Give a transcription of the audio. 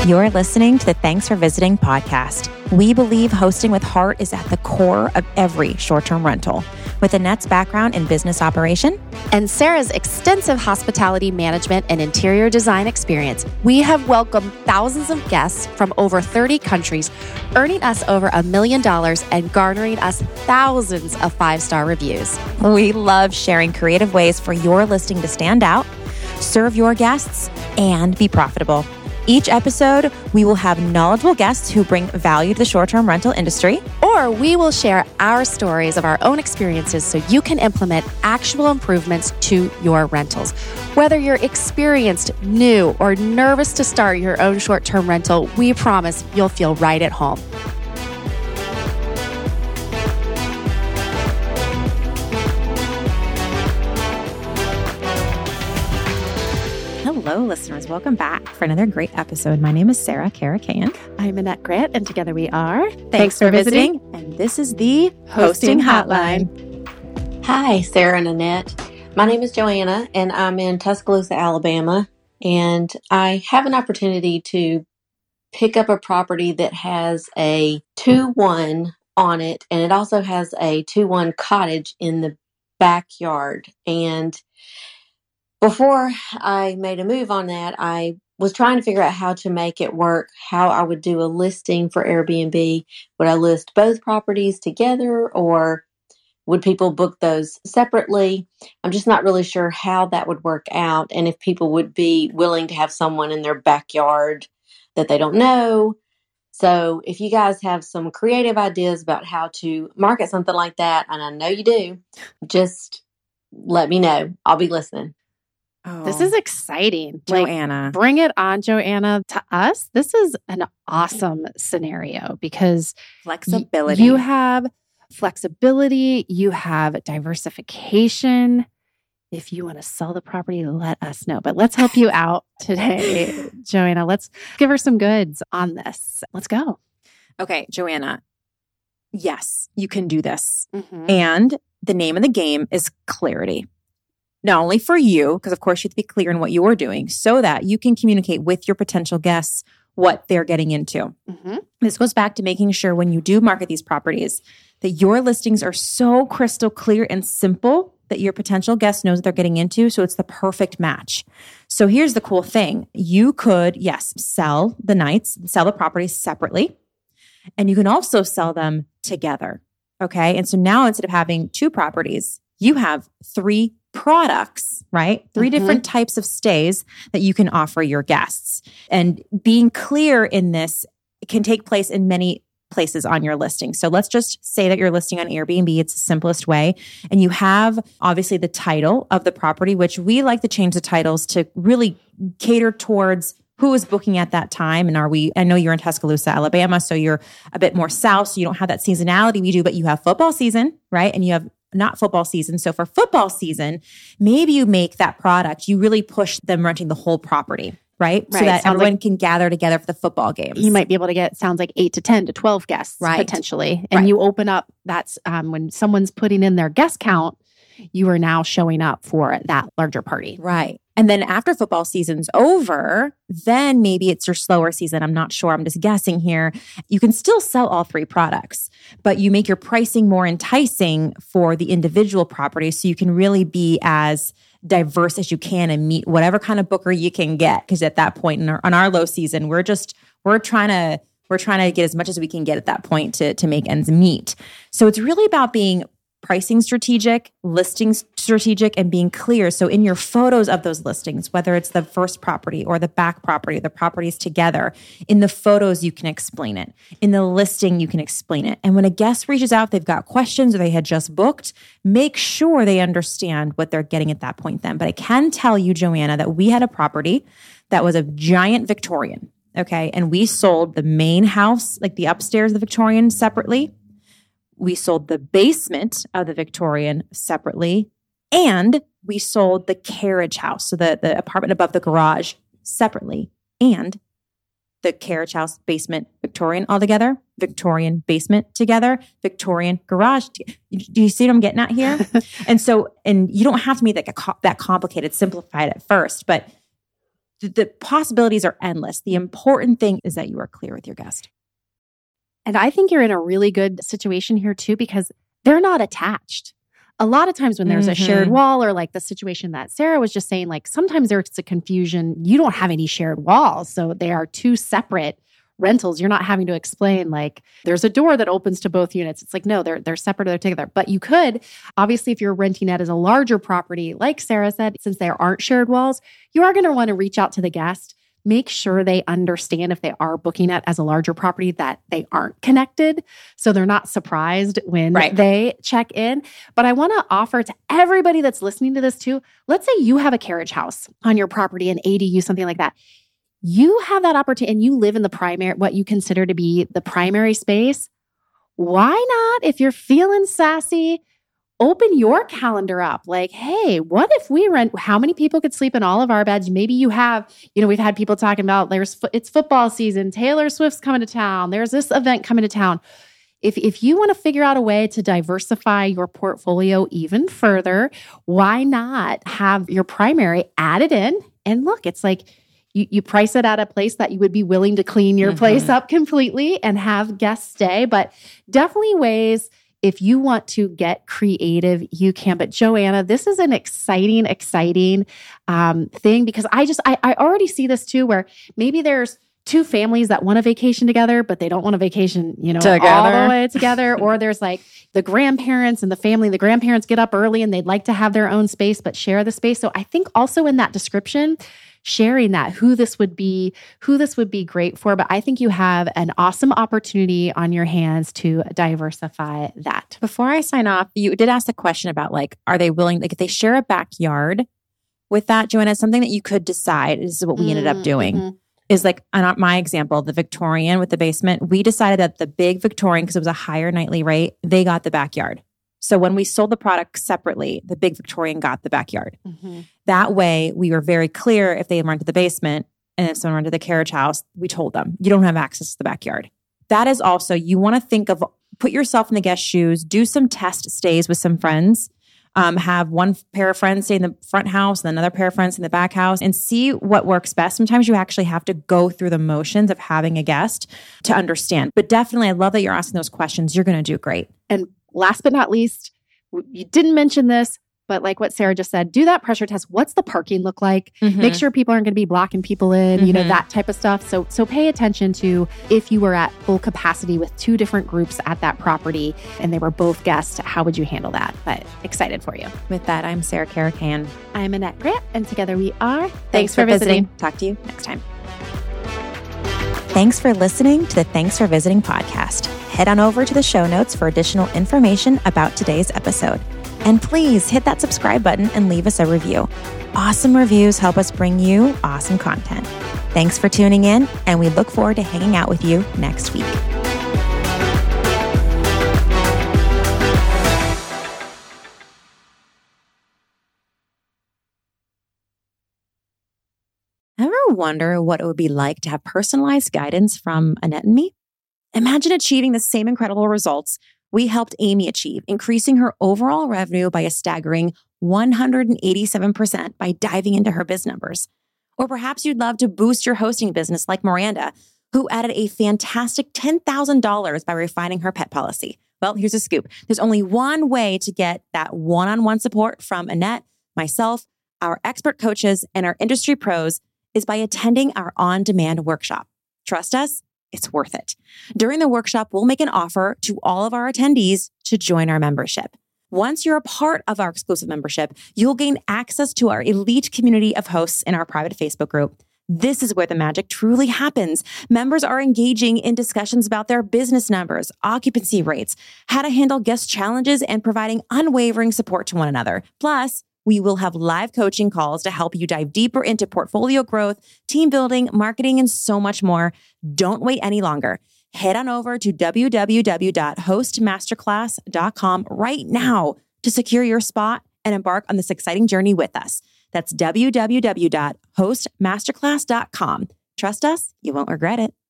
You're listening to the Thanks for Visiting podcast. We believe hosting with heart is at the core of every short-term rental. With Annette's background in business operation and Sarah's extensive hospitality management and interior design experience, we have welcomed thousands of guests from over 30 countries, earning us over $1 million and garnering us thousands of 5-star reviews. We love sharing creative ways for your listing to stand out, serve your guests, and be profitable. Each episode, we will have knowledgeable guests who bring value to the short-term rental industry. Or we will share our stories of our own experiences so you can implement actual improvements to your rentals. Whether you're experienced, new, or nervous to start your own short-term rental, we promise you'll feel right at home. Hello, listeners. Welcome back for another great episode. My name is Sarah Karakayan. I'm Annette Grant, and together we are Thanks for visiting. And this is the Hosting Hotline. Hi, Sarah and Annette. My name is Joanna, and I'm in Tuscaloosa, Alabama. And I have an opportunity to pick up a property that has a 2-1 on it, and it also has a 2-1 cottage in the backyard. And before I made a move on that, I was trying to figure out how to make it work, how I would do a listing for Airbnb. Would I list both properties together, or would people book those separately? I'm just not really sure how that would work out, and if people would be willing to have someone in their backyard that they don't know. So if you guys have some creative ideas about how to market something like that, and I know you do, just let me know. I'll be listening. Oh, this is exciting. Joanna. Bring it on, Joanna. To us, this is an awesome scenario because flexibility. You have flexibility. You have diversification. If you want to sell the property, let us know. But let's help you out today, Joanna. Let's give her some goods on this. Let's go. Okay, Joanna. Yes, you can do this. Mm-hmm. And the name of the game is clarity. Not only for you, because of course you have to be clear in what you are doing so that you can communicate with your potential guests what they're getting into. Mm-hmm. This goes back to making sure when you do market these properties that your listings are so crystal clear and simple that your potential guest knows what they're getting into. So it's the perfect match. So here's the cool thing. You could, yes, sell the properties separately, and you can also sell them together. Okay. And so now instead of having 2 properties, you have 3 products, right? 3 different types of stays that you can offer your guests. And being clear in this can take place in many places on your listing. So let's just say that you're listing on Airbnb. It's the simplest way. And you have obviously the title of the property, which we like to change the titles to really cater towards who is booking at that time. And I know you're in Tuscaloosa, Alabama, so you're a bit more south, so you don't have that seasonality we do, but you have football season, right? And you have not football season. So for football season, maybe you make that product, you really push them renting the whole property, right? So that everyone can gather together for the football games. You might be able to get, sounds like 8 to 10 to 12 guests potentially. And you open up, that's when someone's putting in their guest count, you are now showing up for that larger party. Right. And then after football season's over, then maybe it's your slower season. I'm not sure. I'm just guessing here. You can still sell all 3 products, but you make your pricing more enticing for the individual properties so you can really be as diverse as you can and meet whatever kind of booker you can get. Because at that point on our low season, we're trying to get as much as we can get at that point to make ends meet. So it's really about being pricing strategic, listing strategic, and being clear. So in your photos of those listings, whether it's the first property or the back property, the properties together, in the photos, you can explain it. In the listing, you can explain it. And when a guest reaches out, they've got questions or they had just booked, make sure they understand what they're getting at that point then. But I can tell you, Joanna, that we had a property that was a giant Victorian, okay? And we sold the main house, like the upstairs of the Victorian, separately. We sold the basement of the Victorian separately, and we sold the carriage house, so the apartment above the garage, separately, and the carriage house, basement, Victorian all together, Victorian basement together, Victorian garage. Do you see what I'm getting at here? And you don't have to make that complicated, simplified at first, but the possibilities are endless. The important thing is that you are clear with your guest. And I think you're in a really good situation here too, because they're not attached. A lot of times when there's a shared wall, or like the situation that Sarah was just saying, like sometimes there's a confusion. You don't have any shared walls. So they are two separate rentals. You're not having to explain like there's a door that opens to both units. It's like, no, they're separate, they're together. But you could, obviously, if you're renting it as a larger property, like Sarah said, since there aren't shared walls, you are going to want to reach out to the guest. Make sure they understand if they are booking it as a larger property that they aren't connected. So they're not surprised when they check in. But I want to offer to everybody that's listening to this too, let's say you have a carriage house on your property, an ADU, something like that. You have that opportunity and you live in the primary, what you consider to be the primary space. Why not, if you're feeling sassy, open your calendar up. Like, hey, what if we rent, how many people could sleep in all of our beds? Maybe you have, we've had people talking about it's football season. Taylor Swift's coming to town. There's this event coming to town. If you want to figure out a way to diversify your portfolio even further, why not have your primary added in? And look, it's like, you price it at a place that you would be willing to clean your place up completely and have guests stay. But definitely ways, if you want to get creative, you can. But Joanna, this is an exciting thing, because I already see this too, where maybe there's two families that want a vacation together, but they don't want a vacation, together. All the way together. Or there's like the grandparents and the family. The grandparents get up early and they'd like to have their own space, but share the space. So I think also in that description, sharing that who this would be great for. But I think you have an awesome opportunity on your hands to diversify that. Before I sign off, you did ask the question about like, are they willing, like if they share a backyard with that, Joanna, something that you could decide, this is what we ended up doing, is like, on my example, the Victorian with the basement, we decided that the big Victorian, because it was a higher nightly rate, they got the backyard. So when we sold the product separately, the big Victorian got the backyard. That way, we were very clear if they rented the basement and if someone rented the carriage house, we told them, you don't have access to the backyard. That is also, you want to think of, put yourself in the guest shoes, do some test stays with some friends, have one pair of friends stay in the front house and another pair of friends in the back house, and see what works best. Sometimes you actually have to go through the motions of having a guest to understand. But definitely, I love that you're asking those questions. You're going to do great. And last but not least, you didn't mention this, but like what Sarah just said, do that pressure test. What's the parking look like? Make sure people aren't going to be blocking people in, that type of stuff. So pay attention to if you were at full capacity with two different groups at that property and they were both guests, how would you handle that? But excited for you. With that, I'm Sarah Caracan. I'm Annette Grant, and together we are Thanks for Visiting. Talk to you next time. Thanks for listening to the Thanks for Visiting podcast. Head on over to the show notes for additional information about today's episode. And please hit that subscribe button and leave us a review. Awesome reviews help us bring you awesome content. Thanks for tuning in, and we look forward to hanging out with you next week. Ever wonder what it would be like to have personalized guidance from Annette and me? Imagine achieving the same incredible results we helped Amy achieve, increasing her overall revenue by a staggering 187% by diving into her biz numbers. Or perhaps you'd love to boost your hosting business like Miranda, who added a fantastic $10,000 by refining her pet policy. Well, here's a scoop. There's only one way to get that one-on-one support from Annette, myself, our expert coaches, and our industry pros is by attending our on-demand workshop. Trust us, it's worth it. During the workshop, we'll make an offer to all of our attendees to join our membership. Once you're a part of our exclusive membership, you'll gain access to our elite community of hosts in our private Facebook group. This is where the magic truly happens. Members are engaging in discussions about their business numbers, occupancy rates, how to handle guest challenges, and providing unwavering support to one another. Plus, we will have live coaching calls to help you dive deeper into portfolio growth, team building, marketing, and so much more. Don't wait any longer. Head on over to www.hostmasterclass.com right now to secure your spot and embark on this exciting journey with us. That's www.hostmasterclass.com. Trust us, you won't regret it.